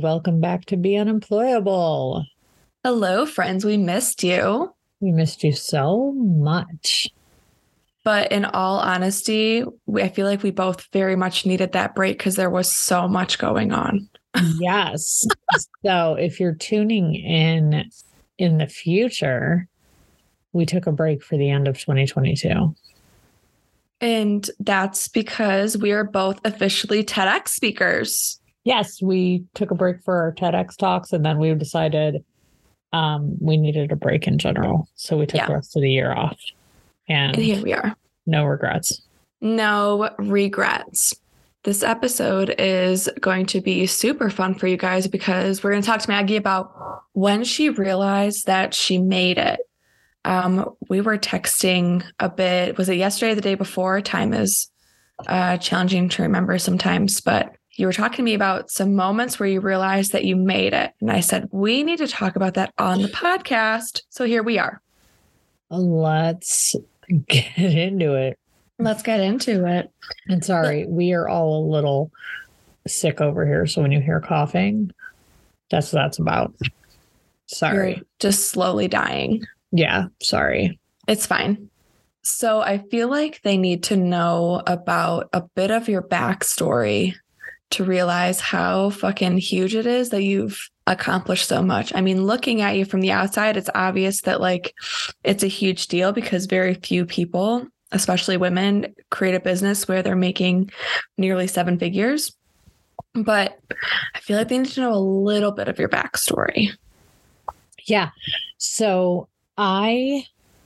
welcome back to Be Unemployable. Hello, friends. We missed you. We missed you so much. But in all honesty, I feel like we both very much needed that break because there was so much going on. Yes. So if you're tuning in the future, we took a break for the end of 2022. And that's because we are both officially TEDx speakers. Yes, we took a break for our TEDx talks, and then we decided we needed a break in general. So we took the rest of the year off. And here we are. No regrets. No regrets. This episode is going to be super fun for you guys because we're going to talk to Maggie about when she realized that she made it. We were texting a bit. Was it yesterday or the day before? Time is challenging to remember sometimes, but you were talking to me about some moments where you realized that you made it. And I said, we need to talk about that on the podcast. So here we are. Let's get into it. Let's get into it. And sorry, we are all a little sick over here. So when you hear coughing, that's what that's about. Sorry. You're just slowly dying. Yeah, sorry. It's fine. So I feel like they need to know about a bit of your backstory to realize how fucking huge it is that you've accomplished so much. I mean, looking at you from the outside, it's obvious that like it's a huge deal because very few people, especially women, create a business where they're making nearly 7 figures. But I feel like they need to know a little bit of your backstory. Yeah. So I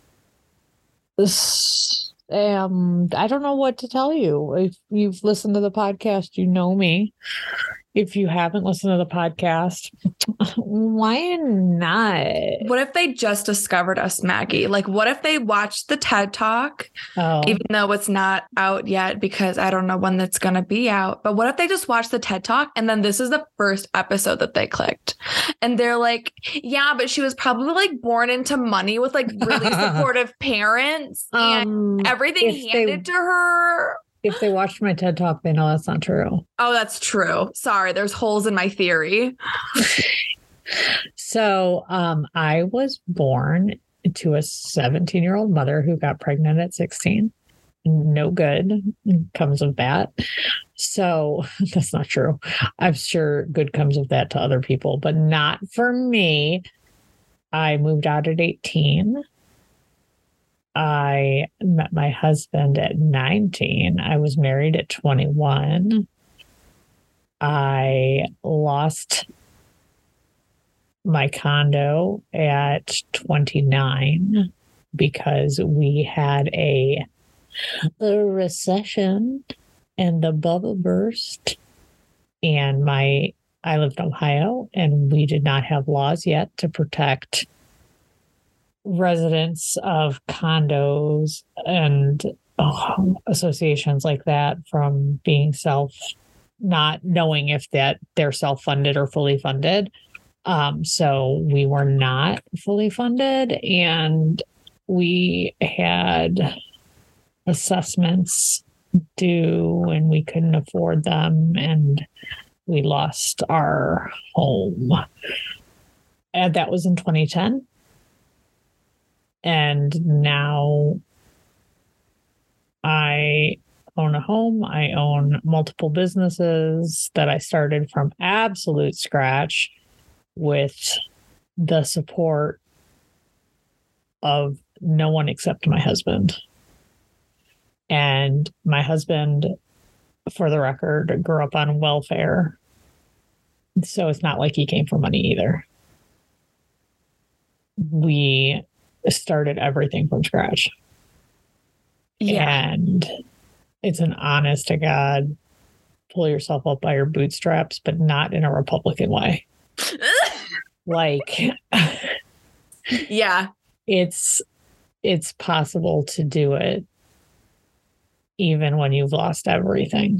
don't know what to tell you. If you've listened to the podcast, you know me. If you haven't listened to the podcast, why not? What if they just discovered us, Maggie? Like, what if they watched the TED Talk, even though it's not out yet because I don't know when that's going to be out. But what if they just watched the TED Talk and then this is the first episode that they clicked and they're like, yeah, but she was probably like born into money with like really supportive parents and everything handed to her. If they watched my TED Talk, they know that's not true. Oh, that's true. Sorry, there's holes in my theory. So I was born to a 17-year-old mother who got pregnant at 16. No good comes of that. So that's not true. I'm sure good comes of that to other people, but not for me. I moved out at 18. I met my husband at 19. I was married at 21. I lost my condo at 29 because we had a recession and the bubble burst. And I lived in Ohio, and we did not have laws yet to protect residents of condos and associations like that from being not knowing if that they're self-funded or fully funded. So we were not fully funded, and we had assessments due and we couldn't afford them, and we lost our home. And that was in 2010. And now I own a home. I own multiple businesses that I started from absolute scratch with the support of no one except my husband. And my husband, for the record, grew up on welfare. So it's not like he came for money either. We started everything from scratch. Yeah. And it's an honest to God, pull yourself up by your bootstraps, but not in a Republican way. Like, yeah, it's possible to do it even when you've lost everything.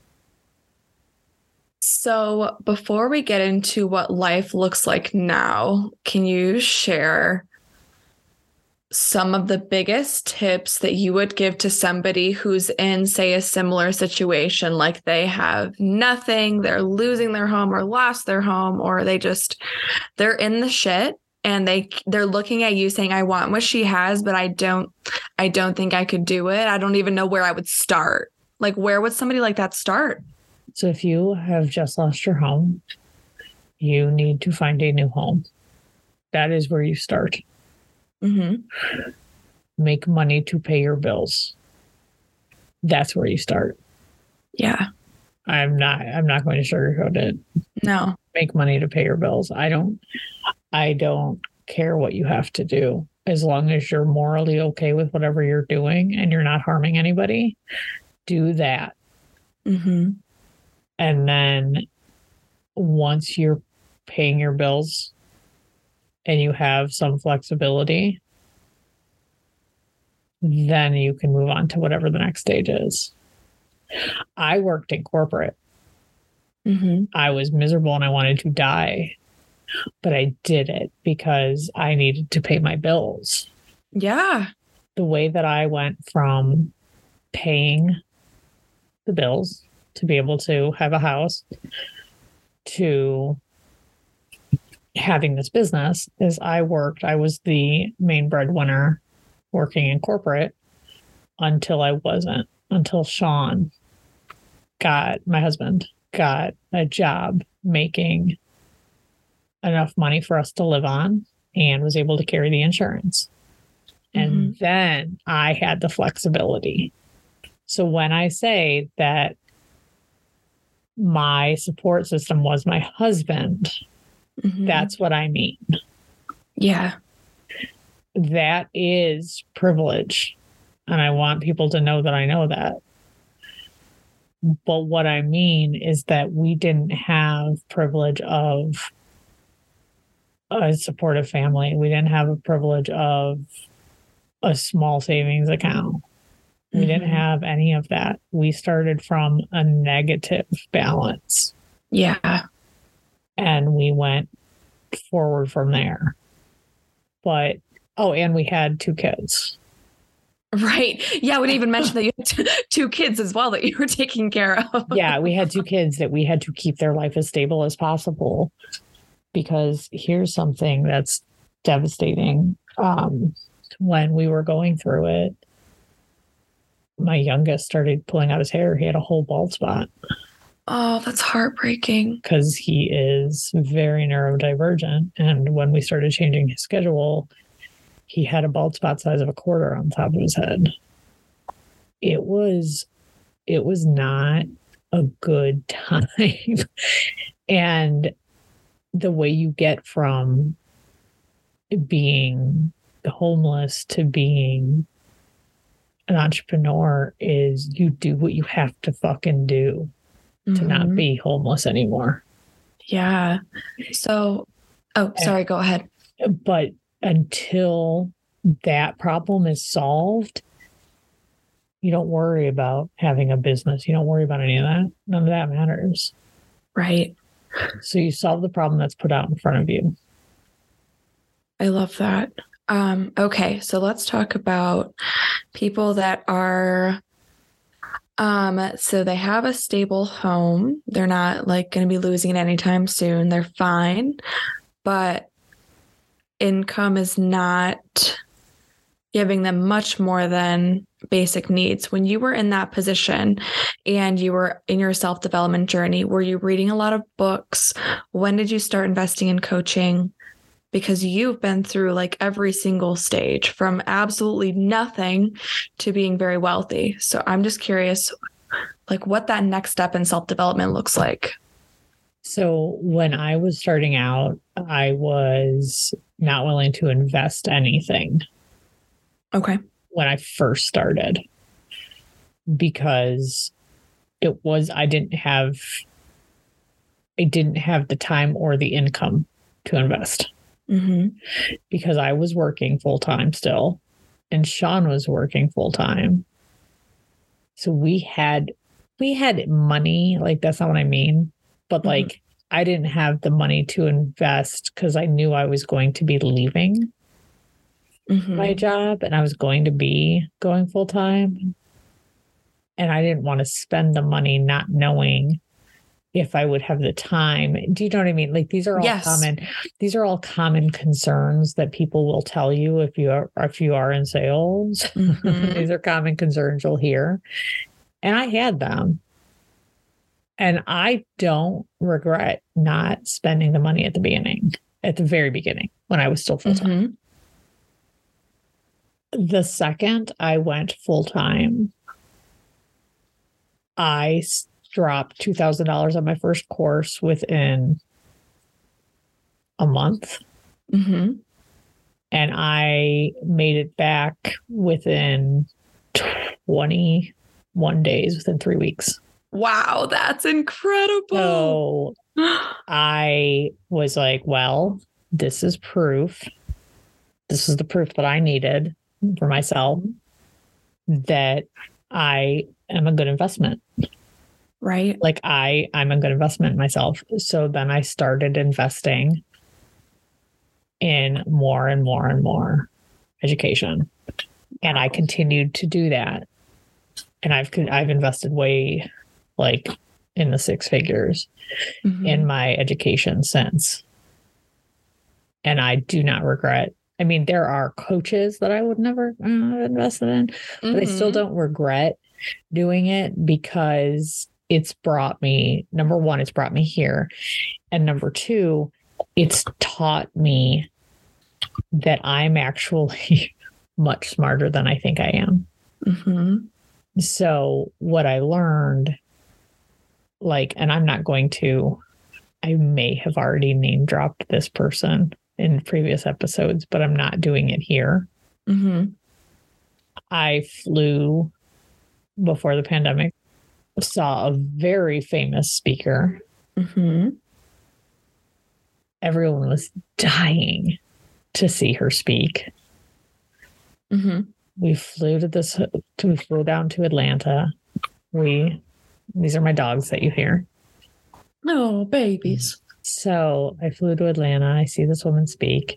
So before we get into what life looks like now, can you share some of the biggest tips that you would give to somebody who's in, say, a similar situation, like they have nothing, they're losing their home or lost their home, or they're in the shit and they're looking at you saying, I want what she has, but I don't think I could do it. I don't even know where I would start. Like, where would somebody like that start? So if you have just lost your home, you need to find a new home. That is where you start. Mm-hmm. Make money to pay your bills. That's where you start. Yeah. I'm not going to sugarcoat it. No. Make money to pay your bills. I don't care what you have to do. As long as you're morally okay with whatever you're doing and you're not harming anybody, do that. Mm-hmm. And then once you're paying your bills and you have some flexibility, then you can move on to whatever the next stage is. I worked in corporate. Mm-hmm. I was miserable and I wanted to die, but I did it because I needed to pay my bills. Yeah. The way that I went from paying the bills to be able to have a house to having this business is I was the main breadwinner working in corporate until Sean my husband got a job making enough money for us to live on and was able to carry the insurance. And then I had the flexibility. So when I say that my support system was my husband, that's what I mean. Yeah. That is privilege. And I want people to know that I know that. But what I mean is that we didn't have privilege of a supportive family. We didn't have a privilege of a small savings account. We didn't have any of that. We started from a negative balance. Yeah. And we went forward from there. But, and we had 2 kids. Right. Yeah. We didn't even mention that you had two kids as well that you were taking care of. Yeah. We had 2 kids that we had to keep their life as stable as possible. Because here's something that's devastating. When we were going through it, my youngest started pulling out his hair. He had a whole bald spot. Oh, that's heartbreaking. Because he is very neurodivergent. And when we started changing his schedule, he had a bald spot size of a quarter on top of his head. It was not a good time. And the way you get from being homeless to being an entrepreneur is you do what you have to fucking do to not be homeless anymore. Yeah. So, sorry, go ahead. But until that problem is solved, you don't worry about having a business. You don't worry about any of that. None of that matters. Right. So you solve the problem that's put out in front of you. I love that. Okay, so let's talk about people that are, so they have a stable home. They're not like going to be losing it anytime soon. They're fine, but income is not giving them much more than basic needs. When you were in that position and you were in your self-development journey, were you reading a lot of books? When did you start investing in coaching? Because you've been through like every single stage from absolutely nothing to being very wealthy. So I'm just curious, like what that next step in self-development looks like. So when I was starting out, I was not willing to invest anything. Okay. When I first started, because I didn't have the time or the income to invest. Because I was working full time still, and Sean was working full time. So we had money, like that's not what I mean, but like I didn't have the money to invest because I knew I was going to be leaving. my job, and I was going to be going full time. And I didn't want to spend the money not knowing if I would have the time. Do you know what I mean? Like these are all common concerns that people will tell you if you are in sales. These are common concerns you'll hear. And I had them. And I don't regret not spending the money at the very beginning, when I was still full time. The second I went full time, I dropped $2,000 on my first course within a month. And I made it back within 21 days, within 3 weeks. Wow, that's incredible. So I was like, well, this is proof. This is the proof that I needed for myself that I am a good investment. Right. Like I'm a good investment in myself. So then I started investing in more and more and more education. And I continued to do that. And I've invested way like in the six figures in my education since. And I do not regret. I mean, there are coaches that I would never have invested in, but I still don't regret doing it because it's brought me, number one, it's brought me here. And number two, it's taught me that I'm actually much smarter than I think I am. So what I learned, like, and I'm not going to, I may have already name dropped this person in previous episodes, but I'm not doing it here. I flew before the pandemic, saw a very famous speaker. Everyone was dying to see her speak. We flew down to Atlanta. These are my dogs that you hear. Oh, babies. So I flew to Atlanta. I see this woman speak.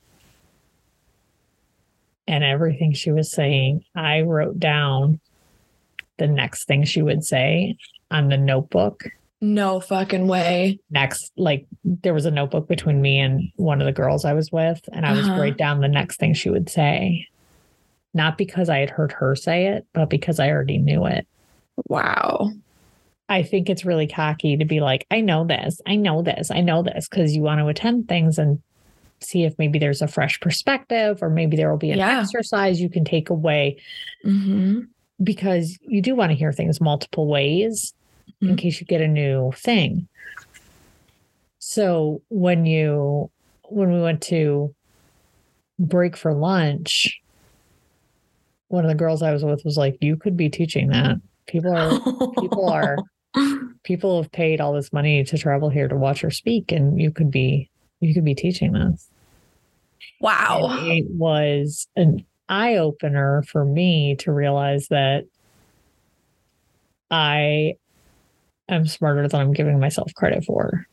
And everything she was saying, I wrote down the next thing she would say on the notebook. No fucking way. Next, like there was a notebook between me and one of the girls I was with, and I was write down the next thing she would say. Not because I had heard her say it, but because I already knew it. Wow. I think it's really cocky to be like, I know this, because you want to attend things and see if maybe there's a fresh perspective or maybe there will be an exercise you can take away. Because you do want to hear things multiple ways in case you get a new thing. So when we went to break for lunch, one of the girls I was with was like, you could be teaching that. People have paid all this money to travel here to watch her speak, and you could be teaching this. Wow. And it was an eye opener for me to realize that I am smarter than I'm giving myself credit for.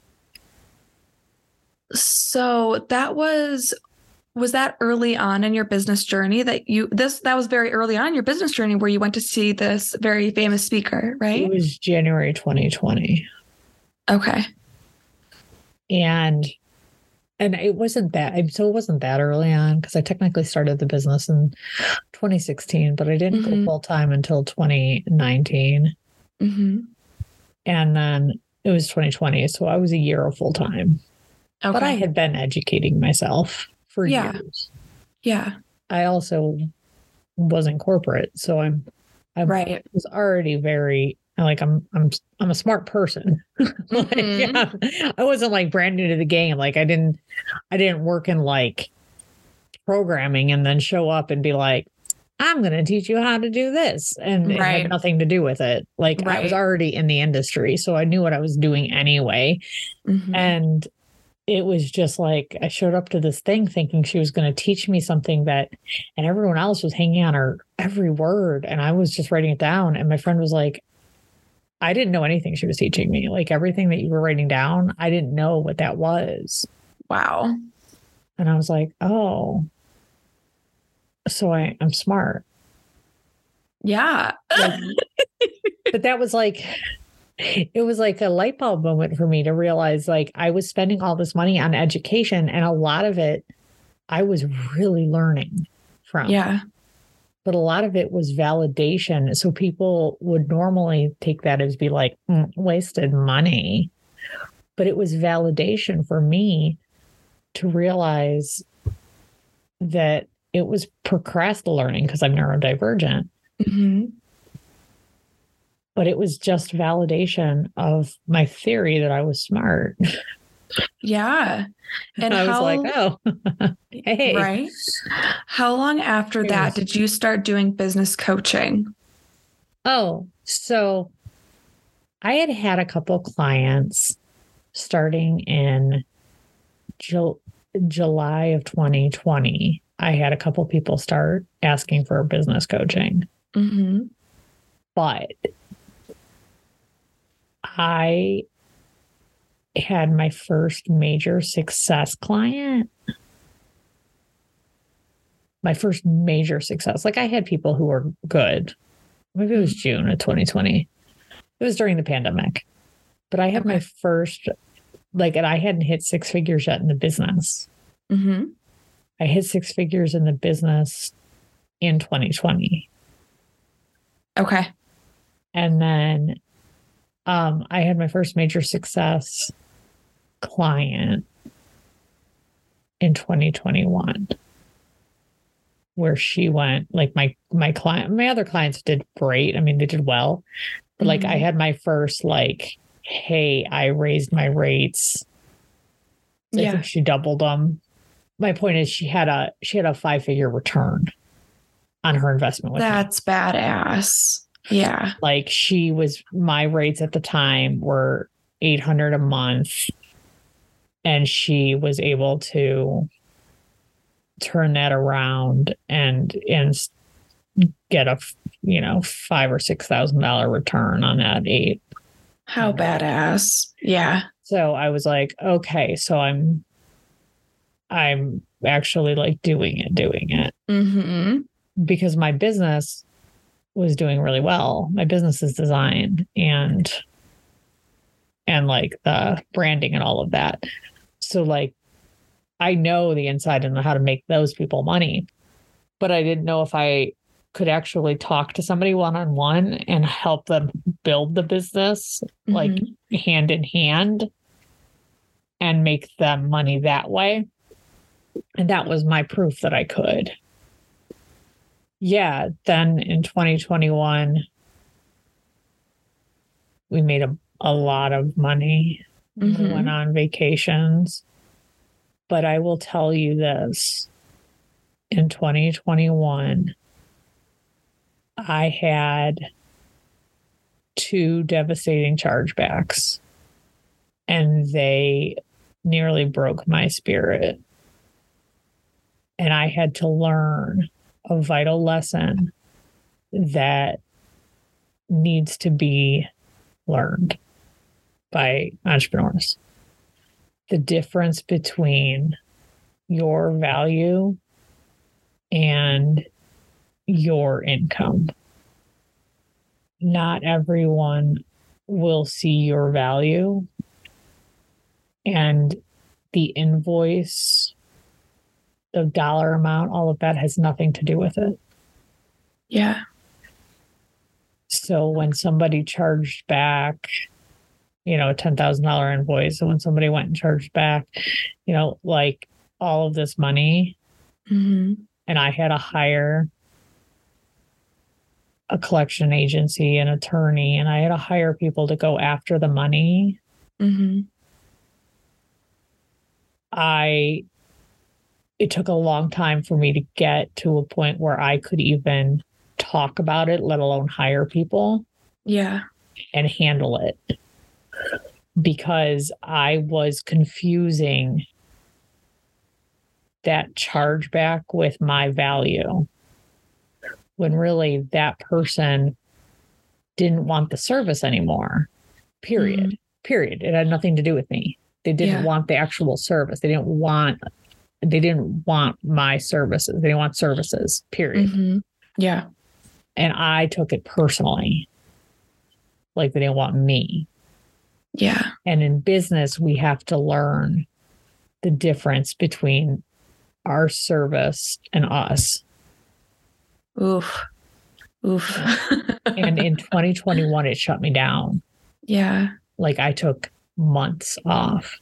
So that was that early on in your business journey that was very early on in your business journey where you went to see this very famous speaker, right? It was January 2020. Okay. And it wasn't that, so it wasn't that early on because I technically started the business in 2016, but I didn't go full time until 2019. And then it was 2020. So I was a year of full time. Okay. But I had been educating myself for years. Yeah. I also wasn't corporate. So I was already very, like, I'm a smart person. I wasn't like brand new to the game. Like I didn't work in like programming and then show up and be like, I'm going to teach you how to do this. And it had nothing to do with it. Like I was already in the industry. So I knew what I was doing anyway. And it was just like, I showed up to this thing thinking she was going to teach me something and everyone else was hanging on her every word. And I was just writing it down. And my friend was like, I didn't know anything she was teaching me. Like everything that you were writing down, I didn't know what that was. Wow. And I was like, oh. So I'm smart. Yeah. Like, but that was like, it was like a light bulb moment for me to realize like I was spending all this money on education and a lot of it I was really learning from. Yeah. But a lot of it was validation. So people would normally take that as be like, wasted money. But it was validation for me to realize that it was procrastinating learning because I'm neurodivergent. Mm-hmm. But it was just validation of my theory that I was smart. Yeah. And I was how, like, oh, hey. right? How long after that did you start doing business coaching? Oh, so I had had a couple clients starting in July of 2020. I had a couple people start asking for business coaching. Mm-hmm. But I had my first major success client. My first major success. Like I had people who were good. Maybe it was June of 2020. It was during the pandemic. But I had my first, like, and I hadn't hit six figures yet in the business. Mm-hmm. I hit six figures in the business in 2020. Okay. And then I had my first major success client in 2021, where she went, like my other clients did great. I mean, they did well, but like I had my first like, hey, I raised my rates. So I think she doubled them. My point is she had a 5-figure return on her investment with That's badass. Yeah. Like my rates at the time were $800 a month. And she was able to turn that around and get a, $5,000 or $6,000 return on that $8. How badass. Yeah. So I was like, okay, so I'm actually like doing it. Mm-hmm. Because my business was doing really well. My business is design and like the branding and all of that. So like, I know the inside and know how to make those people money, but I didn't know if I could actually talk to somebody one-on-one and help them build the business, like hand in hand, and make them money that way. And that was my proof that I could. Yeah. Then in 2021, we made a lot of money. We went on vacations. But I will tell you this, in 2021, I had 2 devastating chargebacks, and they nearly broke my spirit. And I had to learn a vital lesson that needs to be learned by entrepreneurs. The difference between your value and your income. Not everyone will see your value, and the invoice, the dollar amount, all of that has nothing to do with it. Yeah. So when somebody charged back, a $10,000 invoice, so when somebody went and charged back, like all of this money, and I had to hire a collection agency, an attorney, and I had to hire people to go after the money. It took a long time for me to get to a point where I could even talk about it, let alone hire people. Yeah. And handle it. Because I was confusing that chargeback with my value, when really that person didn't want the service anymore. Period. It had nothing to do with me. They didn't want the actual service. They didn't want they didn't want my services. They want services, period. Mm-hmm. Yeah. And I took it personally. Like they didn't want me. Yeah. And in business, we have to learn the difference between our service and us. Oof. Oof. And in 2021, it shut me down. Yeah. Like I took months off.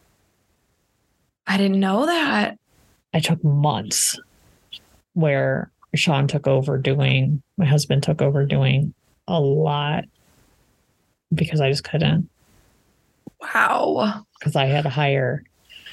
I didn't know that. I took months where Sean took over doing, my husband took over doing a lot because I just couldn't. Wow. Because I had to hire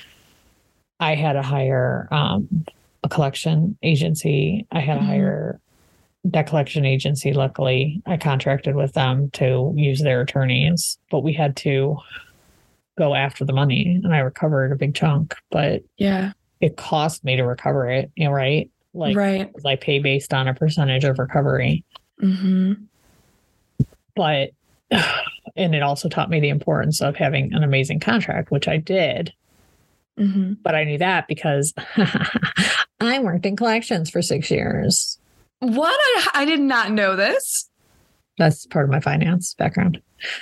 a collection agency. I had to hire that collection agency. Luckily, I contracted with them to use their attorneys, but we had to go after the money, and I recovered a big chunk, but yeah, it cost me to recover it, right? Like, right. I pay based on a percentage of recovery. Mm-hmm. But, and it also taught me the importance of having an amazing contract, which I did. Mm-hmm. But I knew that because I worked in collections for 6 years. What? I did not know this. That's part of my finance background.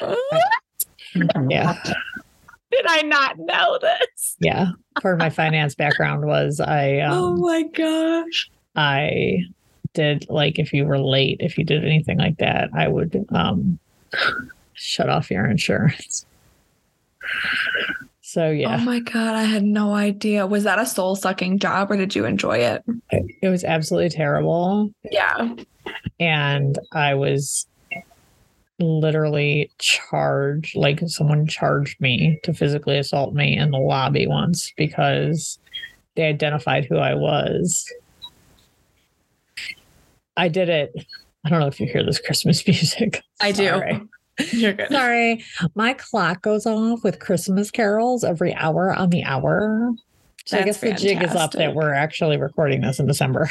Yeah. Did I not know this? Yeah. Part of my finance background was oh my gosh. I did, like, if you were late, if you did anything like that, I would shut off your insurance. So, yeah. Oh my God. I had no idea. Was that a soul sucking job or did you enjoy it? It was absolutely terrible. Yeah. And I was literally charged, like someone charged me to physically assault me in the lobby once because they identified who I was. I did it. I don't know if you hear this Christmas music. I do. You're good. Sorry. My clock goes off with Christmas carols every hour on the hour. So I guess the jig is up that we're actually recording this in December.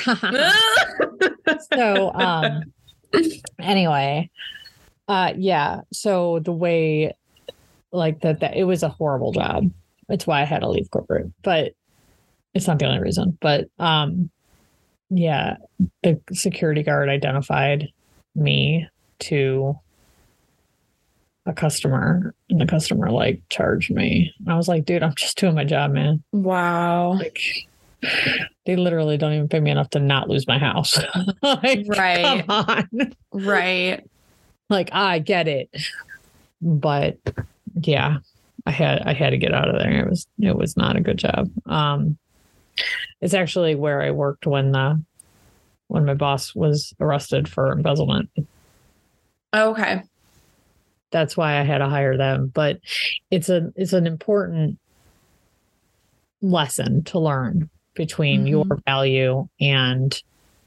So anyway, yeah. So the way like that it was a horrible job. It's why I had to leave corporate, but it's not the only reason. But yeah, the security guard identified me to a customer, and the customer like charged me. I was like, dude, I'm just doing my job, man. Wow. Like, they literally don't even pay me enough to not lose my house. Like, right. Come on. Right. Like, I get it. But yeah, I had to get out of there. It was not a good job. It's actually where I worked when my boss was arrested for embezzlement. Okay. That's why I had to hire them. But it's an important lesson to learn between your value and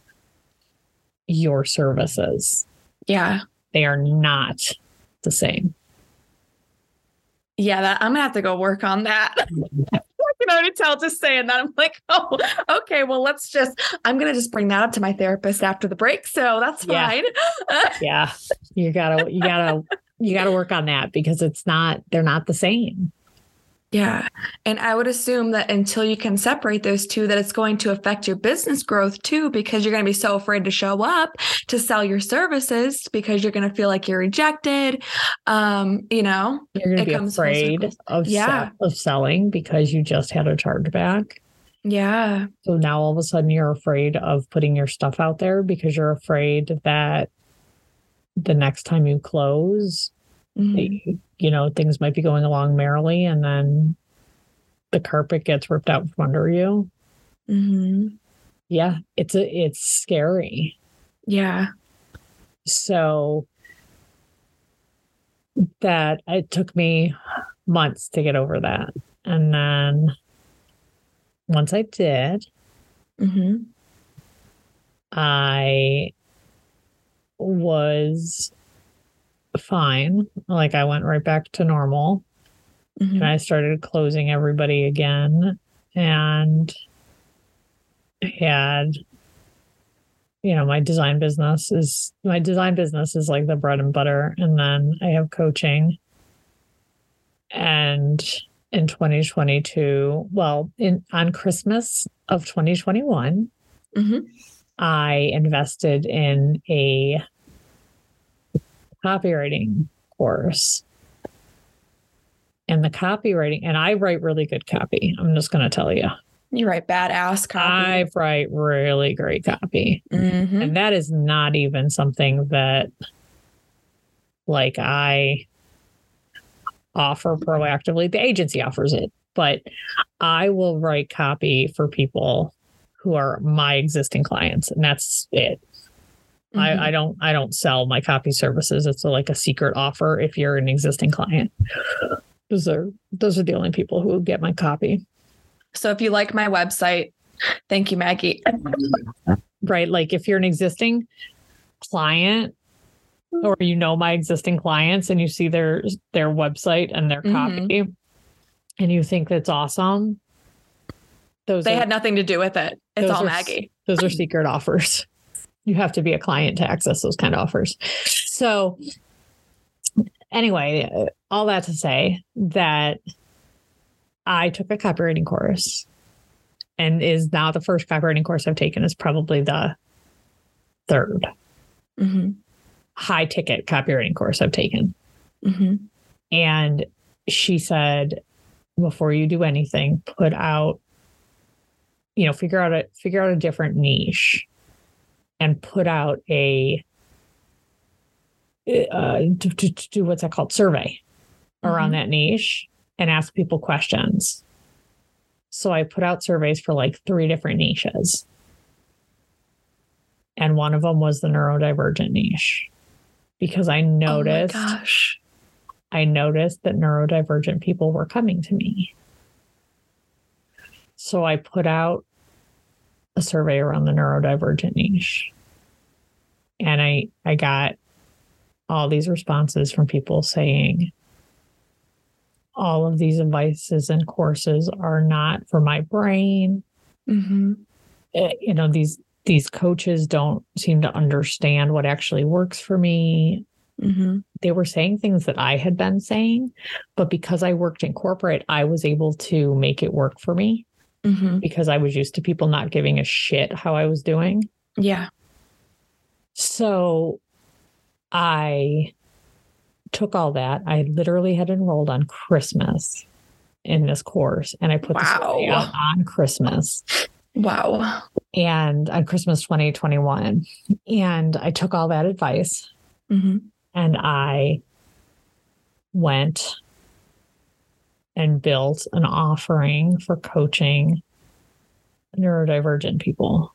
your services. Yeah. They are not the same. Yeah, I'm gonna have to go work on that. I can already tell just saying that. I'm like, oh, okay, well, I'm gonna just bring that up to my therapist after the break. So that's fine. Yeah. You gotta work on that because they're not the same. Yeah. And I would assume that until you can separate those two, that it's going to affect your business growth too, because you're going to be so afraid to show up to sell your services because you're going to feel like you're rejected. You're going to be afraid of selling because you just had a chargeback. Yeah. So now all of a sudden you're afraid of putting your stuff out there because you're afraid that the next time you close, things might be going along merrily and then the carpet gets ripped out from under you. Mm-hmm. Yeah, it's scary. Yeah. So that it took me months to get over that. And then once I did, I was fine. Like I went right back to normal and I started closing everybody again and had, my design business is like the bread and butter. And then I have coaching and in 2022, well, on Christmas of 2021, I invested in a copywriting course. And the copywriting, and I write really good copy. I'm just going to tell you. You write badass copy. I write really great copy. And that is not even something that like I offer proactively. The agency offers it, but I will write copy for people who are my existing clients, and that's it. I don't sell my copy services. It's like a secret offer if you're an existing client. Those are the only people who get my copy. So if you like my website, thank you, Maggie. Right. Like if you're an existing client or you know my existing clients and you see their website and their copy and you think that's awesome. They had nothing to do with it. It's all Maggie. Those are secret offers. You have to be a client to access those kind of offers. So anyway, all that to say that I took a copywriting course and is now the first copywriting course I've taken is probably the third high ticket copywriting course I've taken. And she said, before you do anything, put out, figure out a different niche and put out a, to do what's that called? Survey around that niche and ask people questions. So I put out surveys for like 3 different niches. And one of them was the neurodivergent niche because I noticed, I noticed that neurodivergent people were coming to me. So I put out a survey around the neurodivergent niche. And I got all these responses from people saying, all of these advices and courses are not for my brain. These coaches don't seem to understand what actually works for me. They were saying things that I had been saying, but because I worked in corporate, I was able to make it work for me because I was used to people not giving a shit how I was doing. Yeah. So I took all that. I literally had enrolled on Christmas in this course, and I put this out on Christmas. Wow. And on Christmas 2021. And I took all that advice and I went and built an offering for coaching neurodivergent people.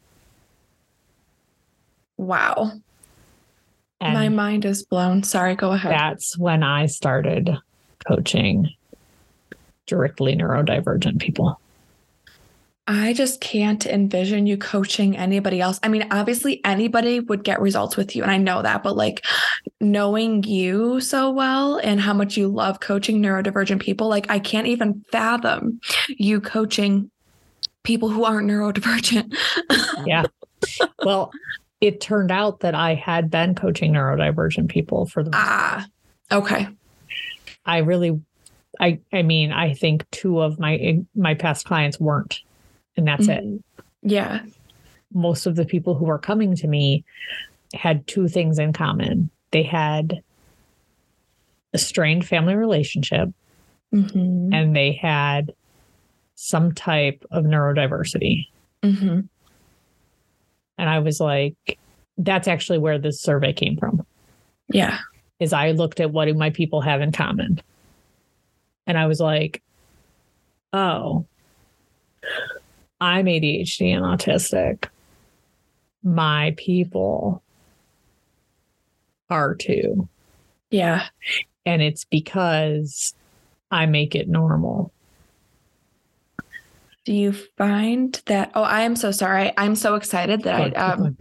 Wow. And my mind is blown. Sorry, go ahead. That's when I started coaching directly neurodivergent people. I just can't envision you coaching anybody else. I mean, obviously anybody would get results with you, and I know that, but like knowing you so well and how much you love coaching neurodivergent people, like I can't even fathom you coaching people who aren't neurodivergent. Yeah. Well, it turned out that I had been coaching neurodivergent people for the okay. I mean, I think 2 of my past clients weren't. And that's it. Yeah. Most of the people who were coming to me had 2 things in common. They had a strained family relationship and they had some type of neurodiversity. And I was like, that's actually where this survey came from. Yeah. Is I looked at what do my people have in common. And I was like, oh, I'm ADHD and autistic. My people are too. Yeah. And it's because I make it normal. Do you find that, I am so sorry. I'm so excited that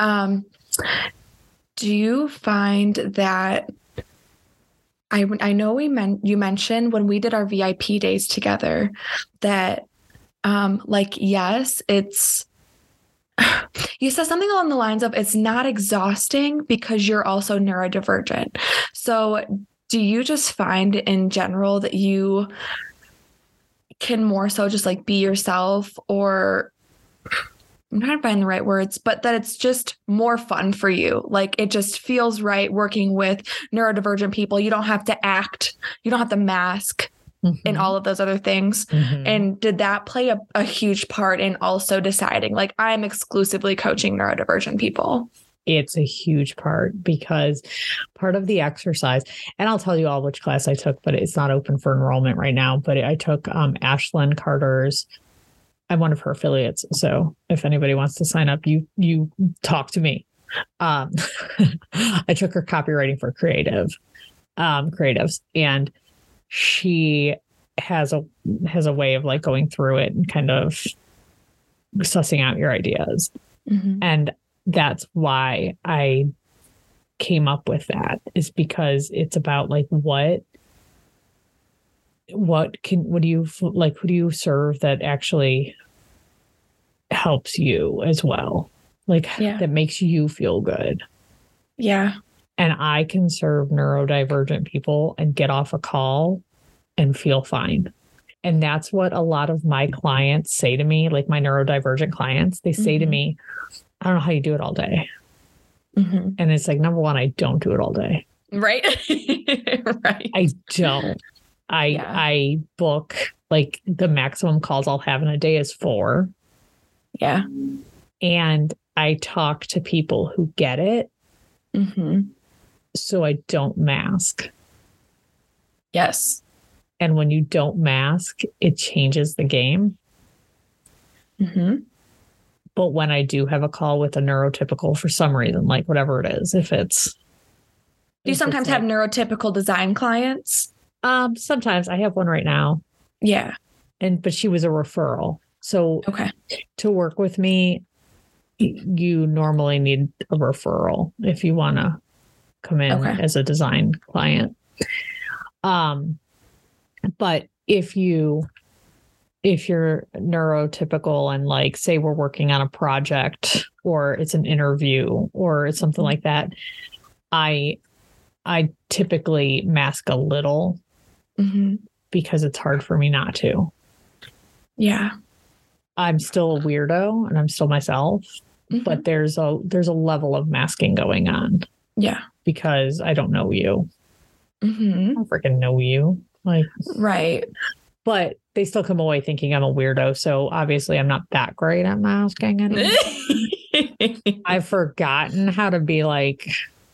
do you find that I know you mentioned when we did our VIP days together that yes, it's, you said something along the lines of it's not exhausting because you're also neurodivergent. So do you just find in general that you can more so just like be yourself, or I'm trying to find the right words, but that it's just more fun for you. Like it just feels right working with neurodivergent people. You don't have to act, you don't have to mask and all of those other things. And did that play a huge part in also deciding like I'm exclusively coaching neurodivergent people? It's a huge part, because part of the exercise, and I'll tell you all which class I took, but it's not open for enrollment right now, but I took Ashlyn Carter's. I'm one of her affiliates. So if anybody wants to sign up, you talk to me. I took her copywriting for creatives, and she has a way of like going through it and kind of sussing out your ideas. And that's why I came up with that, is because it's about like who do you serve that actually helps you as well, like that makes you feel good. Yeah. And I can serve neurodivergent people and get off a call and feel fine. And that's what a lot of my clients say to me, like my neurodivergent clients, they say to me, I don't know how you do it all day. And it's like, number one, I don't do it all day. Right. Right. I don't. I book, like the maximum calls I'll have in a day is 4. Yeah. And I talk to people who get it. So I don't mask. Yes. And when you don't mask, it changes the game. But when I do have a call with a neurotypical for some reason, like whatever it is, if it's... Do you sometimes have neurotypical design clients? Sometimes. I have one right now. Yeah. But she was a referral. So to work with me, you normally need a referral if you want to come in as a design client. But if you're neurotypical and like, say we're working on a project or it's an interview or it's something like that, I typically mask a little because it's hard for me not to. Yeah. I'm still a weirdo and I'm still myself, but there's a level of masking going on. Yeah. Because I don't know you. I don't freaking know you. Like, right. But they still come away thinking I'm a weirdo. So obviously I'm not that great at masking anymore. I've forgotten how to be like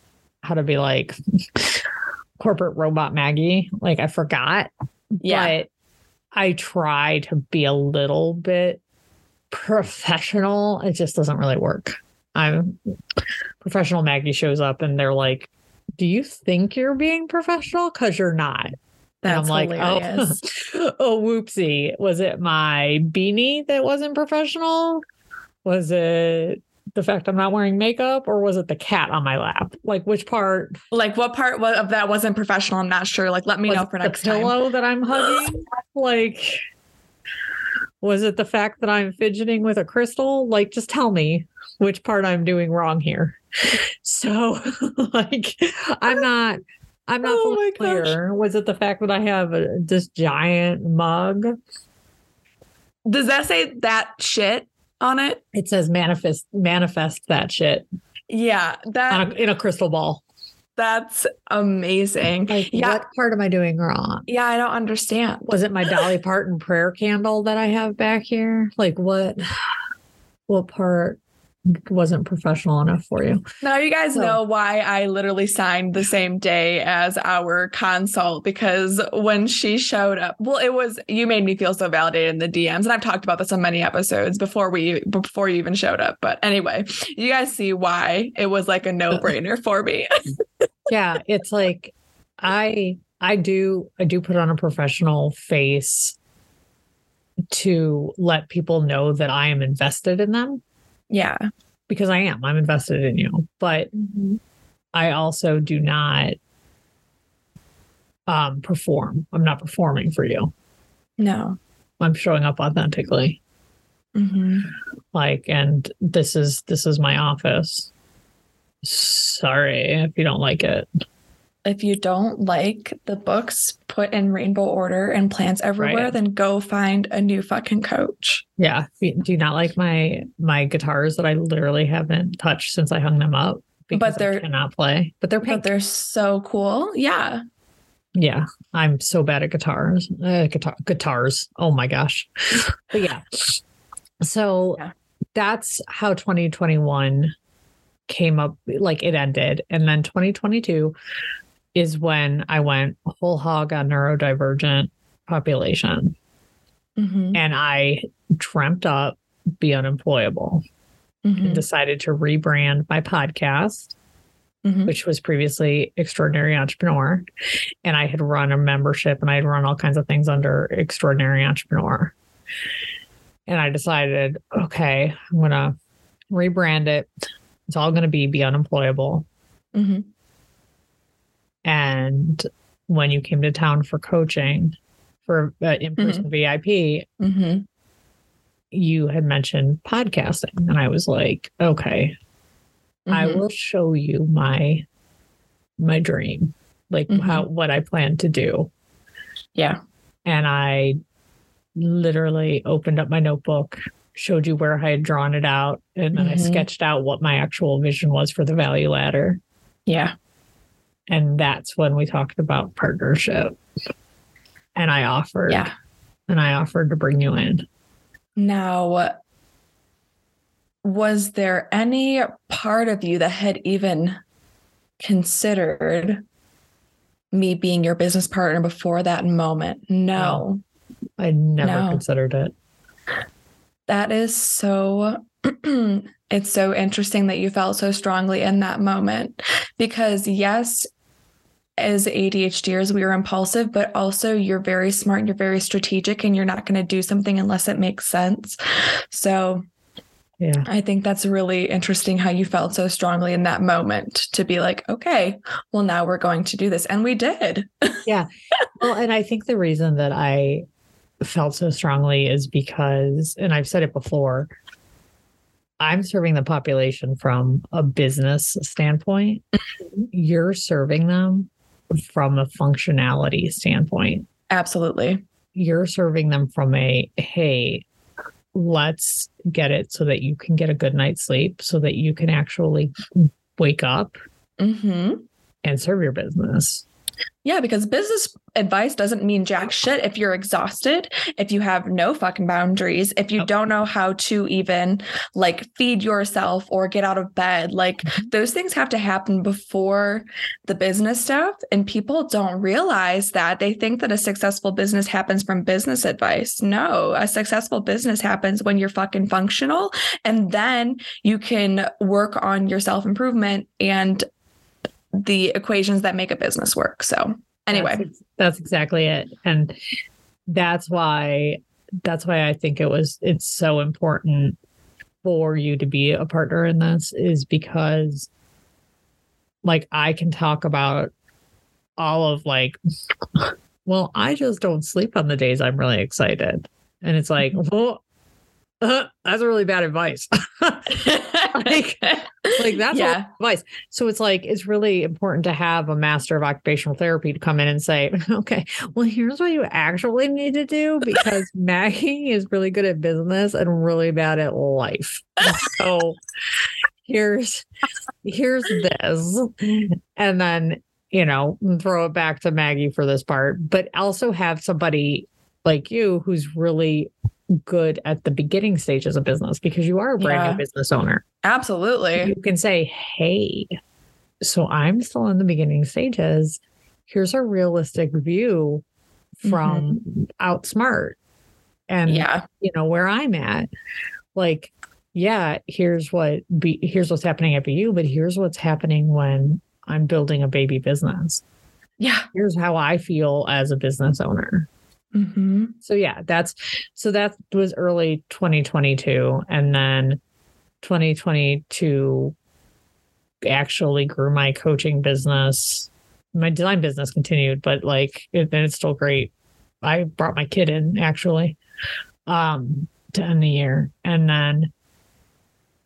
corporate robot Maggie. Like I forgot. Yeah. But I try to be a little bit professional. It just doesn't really work. Professional Maggie shows up and they're like, do you think you're being professional? Because you're not. That's and I'm hilarious. Like, oh, whoopsie. Was it my beanie that wasn't professional? Was it the fact I'm not wearing makeup, or was it the cat on my lap? Like which part? Like what part of that wasn't professional? I'm not sure. Like, let me know for next time. The pillow that I'm hugging? Like, was it the fact that I'm fidgeting with a crystal? Like, just tell me which part I'm doing wrong here. So like, I'm not fully clear. Was it the fact that I have this giant mug? Does that say that shit on it? It says manifest that shit. Yeah. In a crystal ball. That's amazing. Like, what part am I doing wrong? Yeah, I don't understand. Was it my Dolly Parton prayer candle that I have back here? Like what part wasn't professional enough for you? Now you guys know why I literally signed the same day as our consult, because when she showed up, you made me feel so validated in the DMs, and I've talked about this on many episodes before you even showed up. But anyway, you guys see why it was like a no-brainer for me. Yeah, it's like I do put on a professional face to let people know that I am invested in them. Yeah. Because I'm invested in you, but I also do not perform. I'm not performing for you. No. I'm showing up authentically. Like, and this is my office. Sorry if you don't like it. if you don't like the books put in rainbow order and plants everywhere, Right. then go find a new fucking coach. Yeah. Do you not like my guitars that I literally haven't touched since I hung them up because I cannot play, but they're pink. But they're so cool. Yeah. Yeah. I'm so bad at guitars. Guitars. Oh my gosh. But yeah. So that's how 2021 came up, like it ended. And then 2022 is when I went whole hog on neurodivergent population. Mm-hmm. And I dreamt up Be Unemployable and decided to rebrand my podcast, which was previously Extraordinary Entrepreneur. And I had run a membership and I had run all kinds of things under Extraordinary Entrepreneur. And I decided, okay, I'm going to rebrand it. It's all going to be Unemployable. And when you came to town for coaching, for in-person VIP, you had mentioned podcasting. And I was like, okay, I will show you my dream, like what I plan to do. Yeah. And I literally opened up my notebook, showed you where I had drawn it out, and then I sketched out what my actual vision was for the value ladder. Yeah. And that's when we talked about partnership. And I offered. Yeah. And I offered to bring you in. Now, was there any part of you that had even considered me being your business partner before that moment? No. I never considered it. That is so, it's so interesting that you felt so strongly in that moment, because yes, as ADHDers, we are impulsive, but also you're very smart and you're very strategic and you're not going to do something unless it makes sense. So yeah, I think that's really interesting how you felt so strongly in that moment to be like, okay, well, now we're going to do this. And we did. Yeah. Well, and I think the reason that I felt so strongly is because, and I've said it before, I'm serving the population from a business standpoint. You're serving them from a functionality standpoint. Absolutely. You're serving them from a, hey, let's get it so that you can get a good night's sleep, so that you can actually wake up and serve your business. Yeah, because business advice doesn't mean jack shit if you're exhausted, if you have no fucking boundaries, if you don't know how to even like feed yourself or get out of bed. Like those things have to happen before the business stuff. And people don't realize that. They think that a successful business happens from business advice. No, a successful business happens when you're fucking functional. And then you can work on your self-improvement and the equations that make a business work. So anyway, that's exactly it. And that's why I think it's so important for you to be a partner in this, is because like I can talk about all of like, well, I just don't sleep on the days I'm really excited. And it's like, well, that's really bad advice. like that's advice. So it's like, it's really important to have a master of occupational therapy to come in and say, okay, well, here's what you actually need to do, because Maggie is really good at business and really bad at life. So here's this. And then, throw it back to Maggie for this part, but also have somebody like you who's really good at the beginning stages of business, because you are a brand new business owner. Absolutely. You can say, hey, so I'm still in the beginning stages. Here's a realistic view from Outsmart and where I'm at. Like, here's what's happening at BU, but here's what's happening when I'm building a baby business. Yeah. Here's how I feel as a business owner. So that was early 2022. And then 2022 actually grew my coaching business. My design business continued, but it's still great. I brought my kid in actually to end the year. And then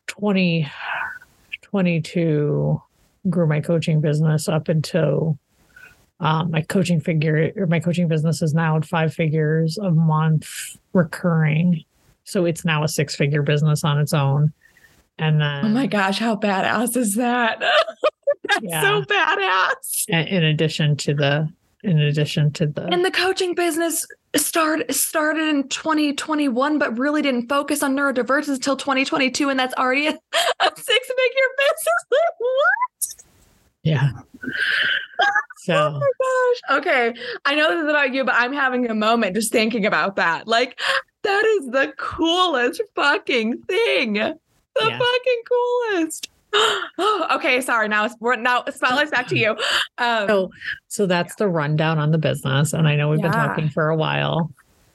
2022 grew my coaching business up until My coaching business is now at 5 figures a month recurring. So it's now a 6-figure business on its own. And then, oh my gosh, how badass is that? That's so badass. In addition to the and the coaching business started in 2021, but really didn't focus on neurodivergence until 2022, and that's already a 6-figure business. What? Yeah. So, oh my gosh. Okay. I know this is about you, but I'm having a moment just thinking about that. Like, that is the coolest fucking thing. The fucking coolest. Oh, okay. Sorry. Now spotlight's back to you. So that's the rundown on the business. And I know we've been talking for a while.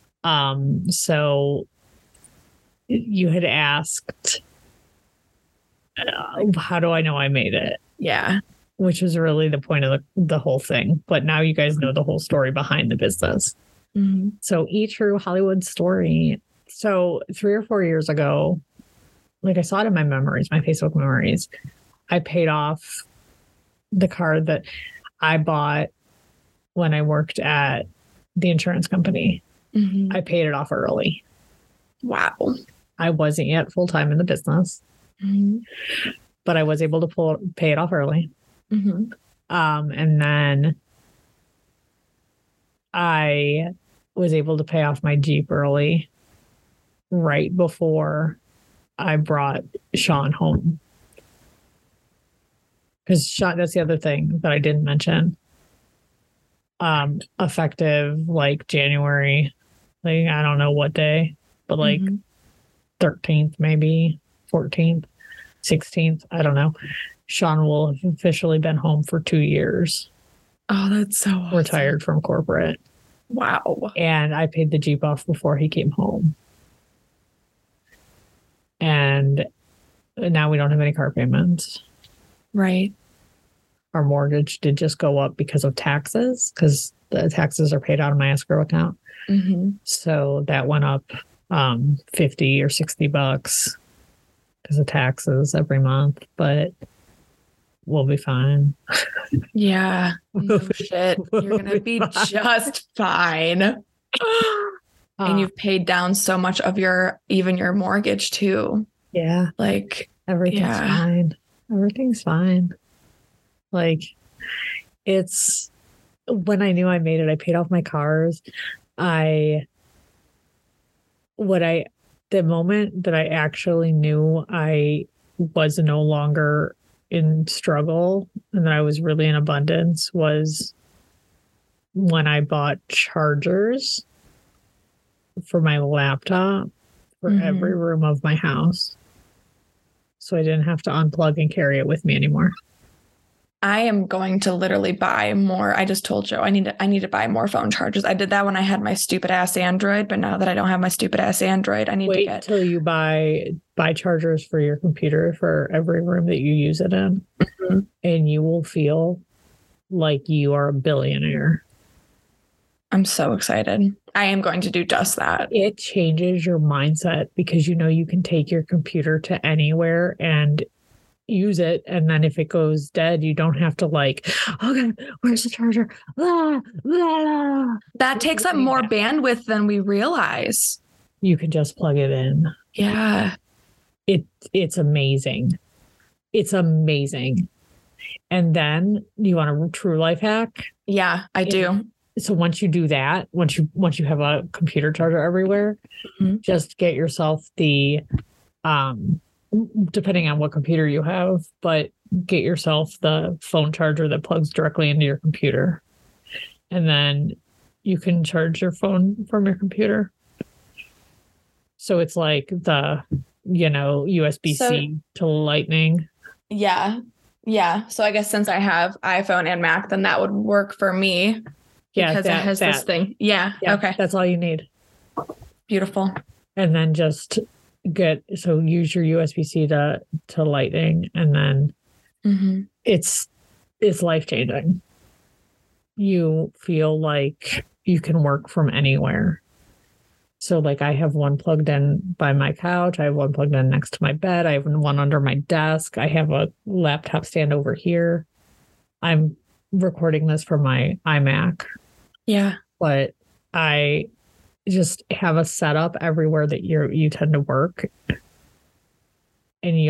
So you had asked, how do I know I made it? Yeah. Which was really the point of the whole thing. But now you guys know the whole story behind the business. Mm-hmm. So E-True Hollywood story. So 3 or 4 years ago, like I saw it in my memories, my Facebook memories, I paid off the car that I bought when I worked at the insurance company. Mm-hmm. I paid it off early. Wow. I wasn't yet full-time in the business, but I was able to pay it off early. Mm-hmm. And then I was able to pay off my Jeep early right before I brought Sean home. Because Sean, that's the other thing that I didn't mention. Effective like January, like I don't know what day, but like 13th, maybe 14th, 16th, I don't know. Sean will have officially been home for 2 years. Oh, that's so awesome. Retired from corporate. Wow. And I paid the Jeep off before he came home. And now we don't have any car payments. Right. Our mortgage did just go up because of taxes, because the taxes are paid out of my escrow account. Mm-hmm. So that went up $50 or $60 because of taxes every month, but we'll be fine. Yeah. No shit. You're going to be just fine. And you've paid down so much of your mortgage too. Yeah. Like everything's fine. Everything's fine. Like it's when I knew I made it, I paid off my cars. The moment that I actually knew I was no longer in struggle and that I was really in abundance was when I bought chargers for my laptop for every room of my house. So I didn't have to unplug and carry it with me anymore. I am going to literally buy more. I just told Joe I need to buy more phone chargers. I did that when I had my stupid ass Android, but now that I don't have my stupid ass Android, I need to get till you buy chargers for your computer for every room that you use it in. And you will feel like you are a billionaire. I'm so excited. I am going to do just that. It changes your mindset because you know you can take your computer to anywhere and use it, and then if it goes dead, you don't have to like, okay, where's the charger? Blah, blah, blah. That takes up more bandwidth than we realize. You can just plug it in. Yeah. It's amazing. It's amazing. And then you want a true life hack? Yeah, I do. So once you do that, once you have a computer charger everywhere, just get yourself the depending on what computer you have, but get yourself the phone charger that plugs directly into your computer. And then you can charge your phone from your computer. So it's like the, USB-C to Lightning. Yeah. Yeah. So I guess since I have iPhone and Mac, then that would work for me. Yeah. Because it has this thing. Yeah. Okay. That's all you need. Beautiful. And then just use your USB-C to Lightning, and then it's life-changing. You feel like you can work from anywhere. So like I have one plugged in by my couch. I have one plugged in next to my bed. I have one under my desk. I have a laptop stand over here. I'm recording this from my iMac, Yeah. but I just have a setup everywhere that you tend to work, and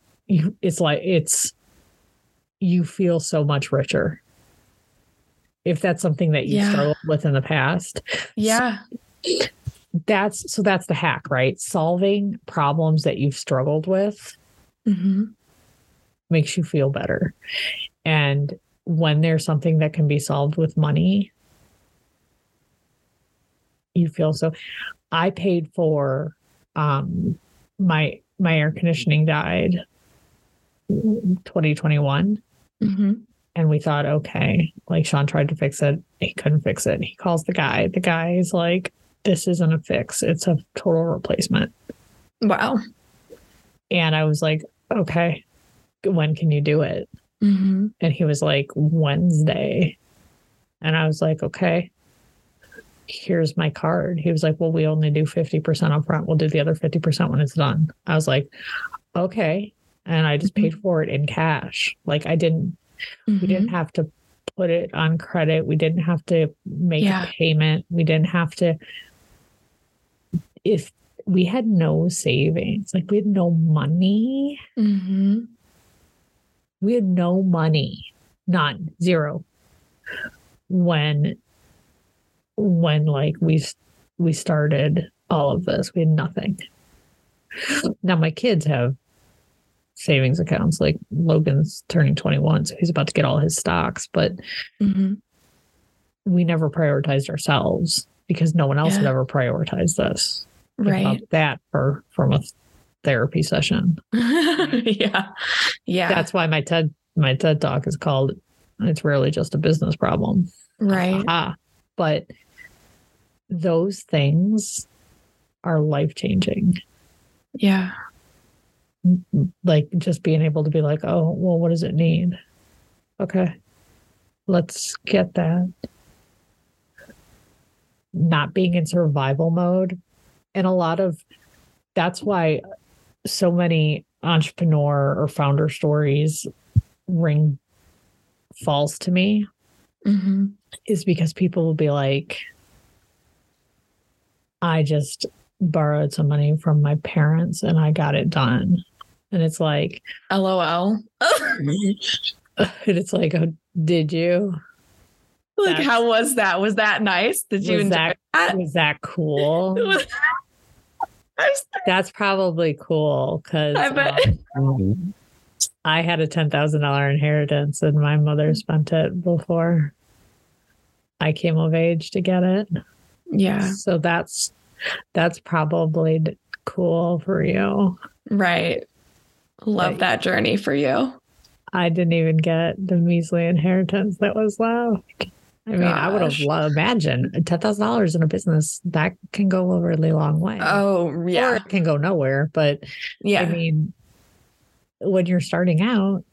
you feel so much richer if that's something that you struggled with in the past. Yeah. That's the hack, right? Solving problems that you've struggled with makes you feel better. And when there's something that can be solved with money, you feel so. I paid for my air conditioning died 2021. And we thought, okay, like Sean tried to fix it. He couldn't fix it. He calls the guy. The guy is like, this isn't a fix. It's a total replacement. Wow. And I was like, okay, when can you do it? And he was like, Wednesday. And I was like, okay, here's my card. He was like, well, we only do 50% up front. We'll do the other 50% when it's done. I was like, okay. And I just paid for it in cash. Like we didn't have to put it on credit. We didn't have to make a payment. We didn't have to, if we had no savings, like we had no money. We had no money, none, zero. When like we started all of this, we had nothing. Now my kids have savings accounts. Like Logan's turning 21, so he's about to get all his stocks, but we never prioritized ourselves because no one else had ever prioritized this. Right. That from a therapy session. Yeah. That's why my TED talk is called "It's Rarely Just a Business Problem." Right. But those things are life-changing. Yeah. Like just being able to be like, oh, well, what does it need? Okay, let's get that. Not being in survival mode. And that's why so many entrepreneur or founder stories ring false to me, is because people will be like, I just borrowed some money from my parents and I got it done. And it's like, LOL. And it's like, oh, did you? Like, how was that? Was that nice? Did you enjoy that? Was that cool? That's probably cool because I bet. I had a $10,000 inheritance and my mother spent it before I came of age to get it. Yeah. So that's probably cool for you. Right. Love that journey for you. I didn't even get the measly inheritance that was left. I mean, I would have imagined $10,000 in a business that can go a really long way. Oh, yeah. Or it can go nowhere. But I mean, when you're starting out,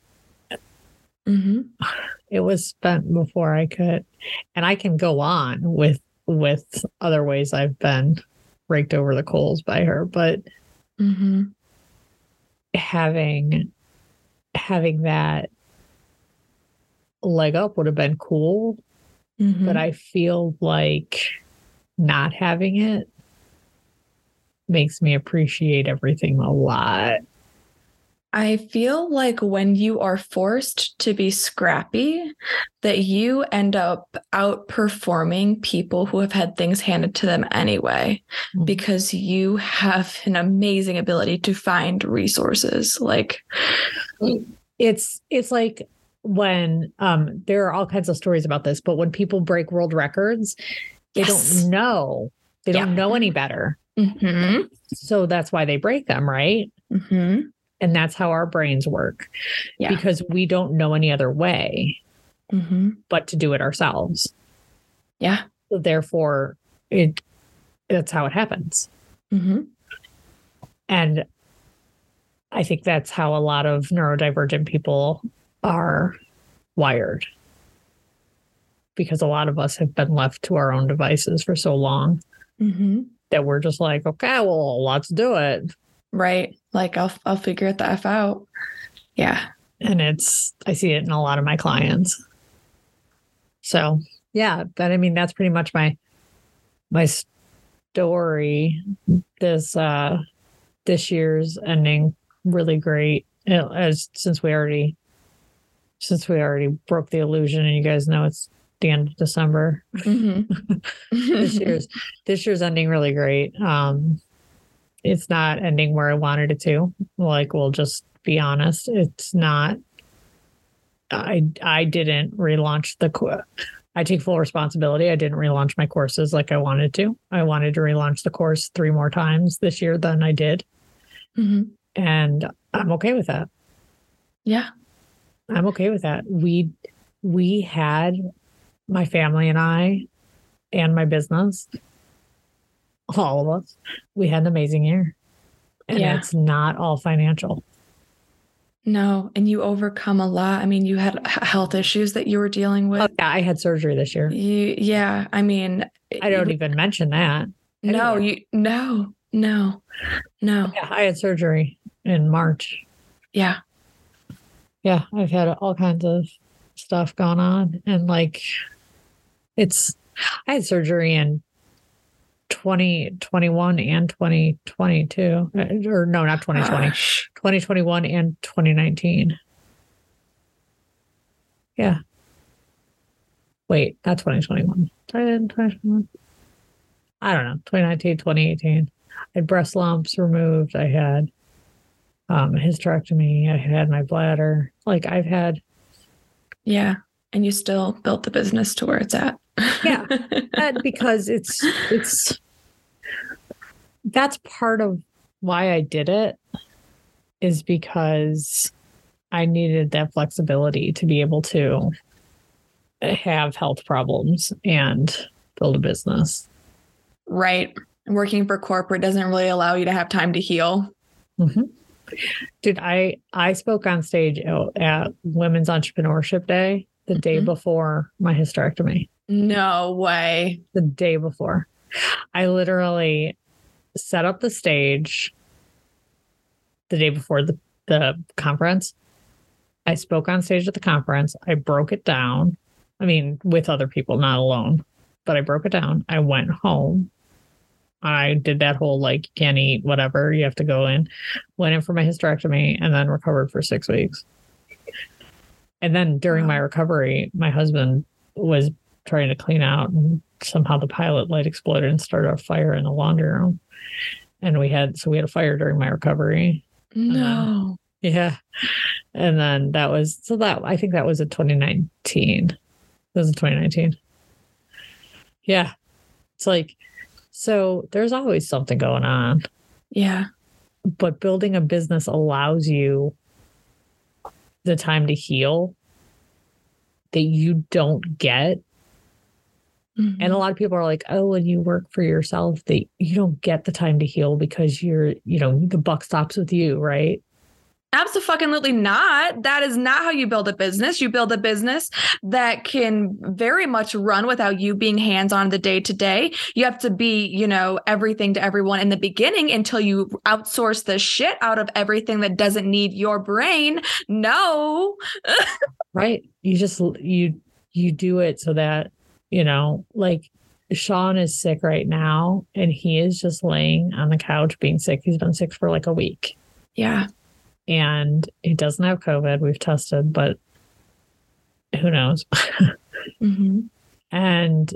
it was spent before I could. And I can go on with other ways I've been raked over the coals by her. But having that leg up would have been cool. But I feel like not having it makes me appreciate everything a lot. I feel like when you are forced to be scrappy, that you end up outperforming people who have had things handed to them anyway, because you have an amazing ability to find resources. Like it's like when there are all kinds of stories about this, but when people break world records, they don't know any better. So that's why they break them, right? And that's how our brains work, because we don't know any other way but to do it ourselves. Yeah. So therefore, that's how it happens. And I think that's how a lot of neurodivergent people are wired, because a lot of us have been left to our own devices for so long that we're just like, okay, well, let's do it. Right. Like I'll figure it the F out. Yeah. And I see it in a lot of my clients. So yeah, that's pretty much my story. This year's ending really great. Since we already broke the illusion, and you guys know it's the end of December. Mm-hmm. this year's ending really great. It's not ending where I wanted it to. Like, we'll just be honest. It's not. I didn't relaunch I take full responsibility. I didn't relaunch my courses like I wanted to. I wanted to relaunch the course 3 more times this year than I did. Mm-hmm. And I'm okay with that. Yeah. I'm okay with that. We had, my family and I and my business, all of us, we had an amazing year. And it's not all financial. No. And you overcome a lot. I mean, you had health issues that you were dealing with. Oh, yeah, I had surgery this year. Yeah. I mean, I don't even mention that. No. Yeah, I had surgery in March. Yeah. Yeah, I've had all kinds of stuff going on. And I had surgery in 2021 and 2022. Or no, not 2020. 2021 and 2019. Yeah. Wait, not 2021. 2021. I don't know. 2019, 2018. I had breast lumps removed. I had a hysterectomy. I had my bladder. I've had. Yeah. And you still built the business to where it's at. Yeah. Because that's part of why I did it, is because I needed that flexibility to be able to have health problems and build a business. Right. Working for corporate doesn't really allow you to have time to heal. Mm-hmm. Dude, I spoke on stage at Women's Entrepreneurship Day the day before my hysterectomy. No way. The day before. I literally set up the stage the day before the conference. I spoke on stage at the conference. I broke it down. I mean, with other people, not alone, but I broke it down. I went home. I did that whole, you can't eat, whatever, you have to go in. Went in for my hysterectomy and then recovered for 6 weeks. And then during my recovery, my husband was trying to clean out, and somehow the pilot light exploded and started a fire in the laundry room. And we had a fire during my recovery. No. Yeah. And then I think that was in 2019. That was in 2019. Yeah. It's so there's always something going on. Yeah. But building a business allows you the time to heal that you don't get. Mm-hmm. And a lot of people are like, oh, when you work for yourself, you don't get the time to heal because the buck stops with you, right? Absolutely not. That is not how you build a business. You build a business that can very much run without you being hands-on the day-to-day. You have to be, everything to everyone in the beginning until you outsource the shit out of everything that doesn't need your brain. No. Right. You do it so that, Sean is sick right now, and he is just laying on the couch being sick. He's been sick for a week. Yeah. And he doesn't have COVID. We've tested, but who knows? Mm-hmm. And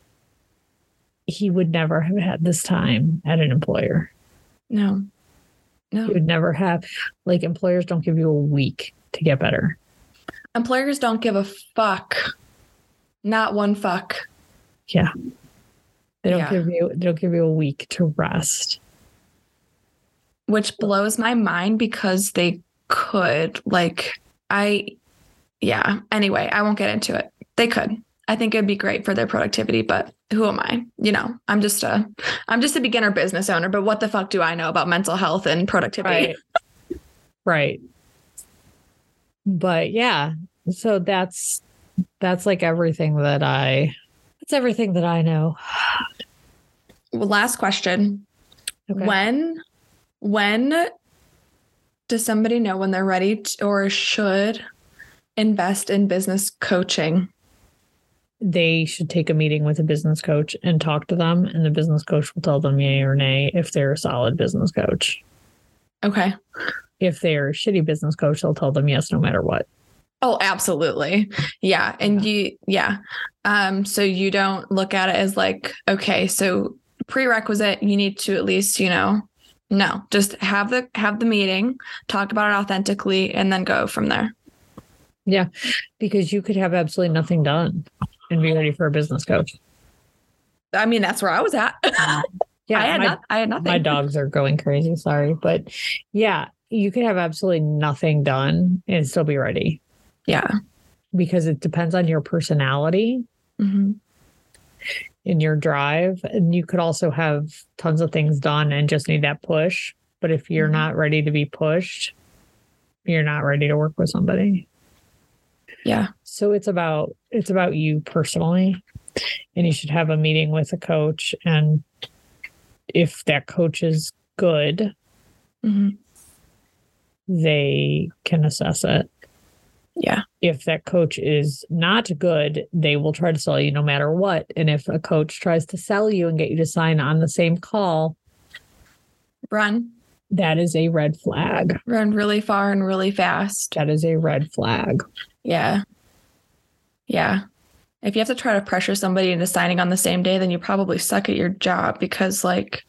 he would never have had this time at an employer. No. He would never have. Employers don't give you a week to get better. Employers don't give a fuck. Not one fuck. Yeah. They don't give you a week to rest. Which blows my mind because they could. Anyway, I won't get into it. They could. I think it'd be great for their productivity, but who am I? I'm just a beginner business owner, but what the fuck do I know about mental health and productivity? Right. But yeah, so that's everything that I know. Well, last question. Okay. When does somebody know when they're ready or should invest in business coaching? they should take a meeting with a business coach and talk to them. And the business coach will tell them yay or nay if they're a solid business coach. Okay. If they're a shitty business coach, they'll tell them yes, no matter what. Oh, absolutely. Yeah. And so you don't look at it as like, okay, so prerequisite, you need to at least, no, just have the meeting, talk about it authentically, and then go from there. Yeah. Because you could have absolutely nothing done and be ready for a business coach. I mean, that's where I was at. Yeah. I had nothing. My dogs are going crazy. Sorry. But yeah, you could have absolutely nothing done and still be ready. Yeah. Because it depends on your personality and your drive. And you could also have tons of things done and just need that push. But if you're not ready to be pushed, you're not ready to work with somebody. Yeah. So it's about you personally. And you should have a meeting with a coach. And if that coach is good, they can assess it. Yeah. If that coach is not good, they will try to sell you no matter what. And if a coach tries to sell you and get you to sign on the same call, run. That is a red flag. Run really far and really fast. That is a red flag. Yeah. Yeah. If you have to try to pressure somebody into signing on the same day, then you probably suck at your job because like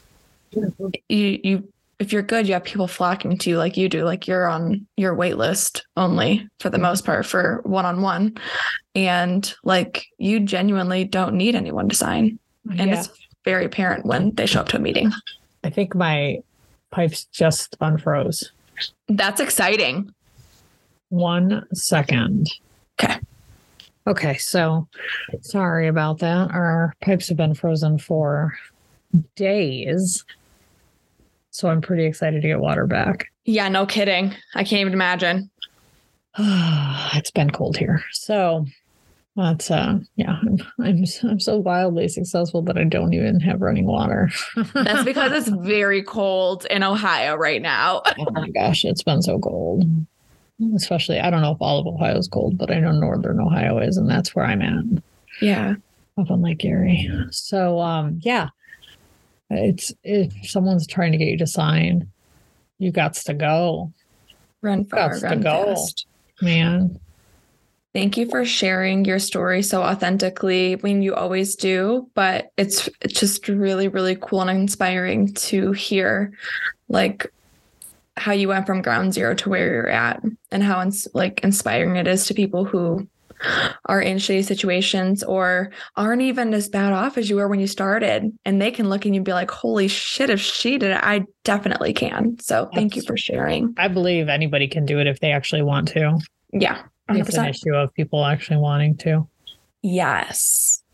you if you're good, you have people flocking to you like you do, like you're on your wait list only for the most part for one-on-one. And like you genuinely don't need anyone to sign. And it's very apparent when they show up to a meeting. I think my pipes just unfroze. That's exciting. 1 second. Okay, so sorry about that. Our pipes have been frozen for days. So I'm pretty excited to get water back. Yeah, no kidding. I can't even imagine. It's been cold here. So that's I'm so wildly successful that I don't even have running water. That's because it's very cold in Ohio right now. Oh my gosh, it's been so cold. Especially, I don't know if all of Ohio is cold, but I know northern Ohio is, and that's where I'm at. Yeah. Up on Lake Erie. So, it's if someone's trying to get you to sign, you got to go. Run far, run fast. Man. Thank you for sharing your story so authentically. I mean, you always do, but it's just really, really cool and inspiring to hear, like, how you went from ground zero to where you're at and how inspiring it is to people who are in shitty situations or aren't even as bad off as you were when you started. And they can look and you be like, holy shit, if she did it, I definitely can. So thank you for sharing. I believe anybody can do it if they actually want to. Yeah. 100%. It's an issue of people actually wanting to. Yes.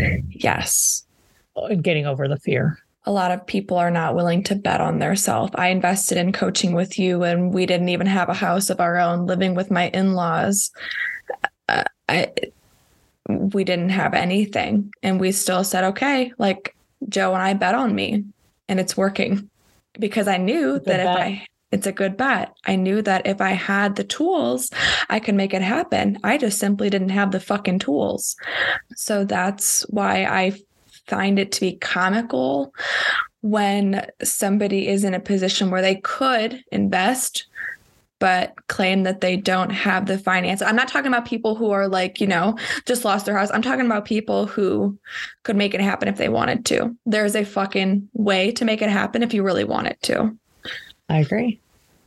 Getting over the fear. A lot of people are not willing to bet on their self. I invested in coaching with you and we didn't even have a house of our own, living with my in-laws. We didn't have anything and we still said, okay, like Joe and I bet on me and it's working because I knew that it's a good bet. I knew that if I had the tools, I could make it happen. I just simply didn't have the fucking tools. So that's why I find it to be comical when somebody is in a position where they could invest, but claim that they don't have the finance. I'm not talking about people who are like, just lost their house. I'm talking about people who could make it happen if they wanted to. There's a fucking way to make it happen if you really want it to. I agree.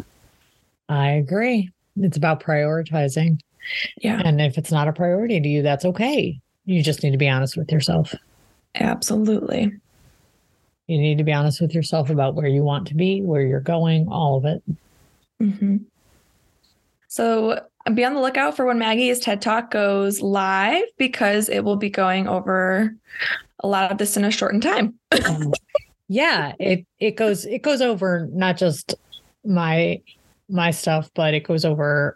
It's about prioritizing. Yeah. And if it's not a priority to you, that's okay. You just need to be honest with yourself. Absolutely. You need to be honest with yourself about where you want to be, where you're going, all of it. Mm-hmm. So be on the lookout for when Maggie's TED Talk goes live because it will be going over a lot of this in a shortened time. Yeah, it goes over not just my stuff, but it goes over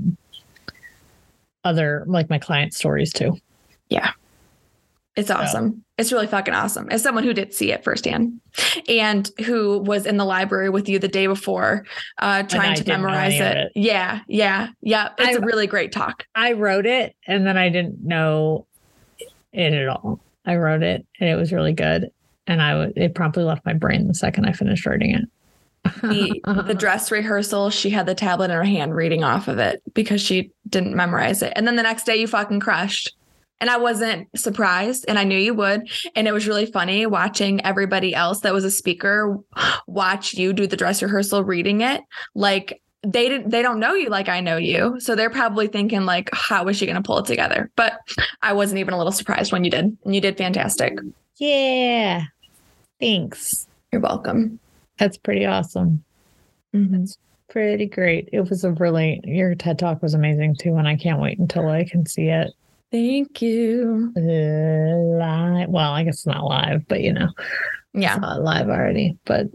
other like my client stories too. Yeah. It's awesome. It's really fucking awesome. As someone who did see it firsthand and who was in the library with you the day before, trying to memorize it. Yeah. It's a really great talk. I wrote it and then I didn't know it at all. I wrote it and it was really good. And it promptly left my brain the second I finished writing it. The dress rehearsal, she had the tablet in her hand reading off of it because she didn't memorize it. And then the next day you fucking crushed. And I wasn't surprised, and I knew you would. And it was really funny watching everybody else that was a speaker watch you do the dress rehearsal reading it. Like they don't know you like I know you. So they're probably thinking like, how is she going to pull it together? But I wasn't even a little surprised when you did. And you did fantastic. Yeah. Thanks. You're welcome. That's pretty awesome. Mm-hmm. That's pretty great. It was your TED Talk was amazing too. And I can't wait until I can see it. Thank you. Live. Well, I guess it's not live, but yeah, it's not live already. But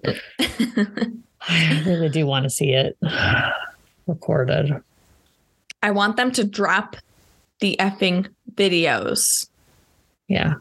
I really do want to see it recorded. I want them to drop the effing videos. Yeah,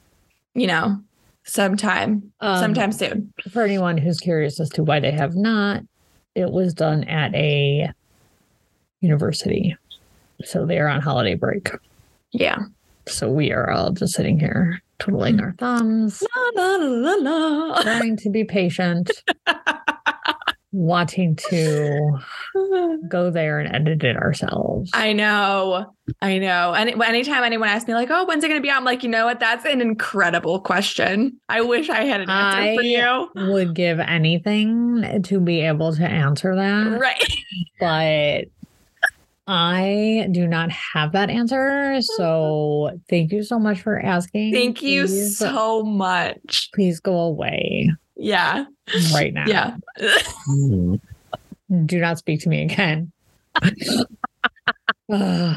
sometime soon. For anyone who's curious as to why they have not, it was done at a university, so they are on holiday break. Yeah. So we are all just sitting here twiddling our thumbs, la, la, la, la. trying to be patient, wanting to go there and edit it ourselves. I know. And anytime anyone asks me like, oh, when's it going to be out? I'm like, you know what? That's an incredible question. I wish I had an answer for you. Would give anything to be able to answer that. Right. But I do not have that answer. So thank you so much for asking. Thank you so much. Please go away. Yeah. Right now. Yeah. Do not speak to me again. All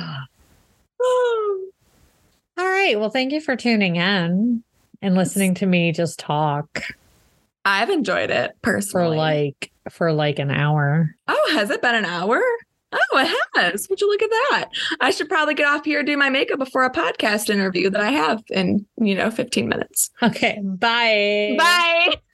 right. Well, thank you for tuning in and listening to me just talk. I've enjoyed it personally. For like an hour. Oh, has it been an hour? Oh, it has. Would you look at that? I should probably get off here and do my makeup before a podcast interview that I have in, 15 minutes. Okay. Bye. Bye.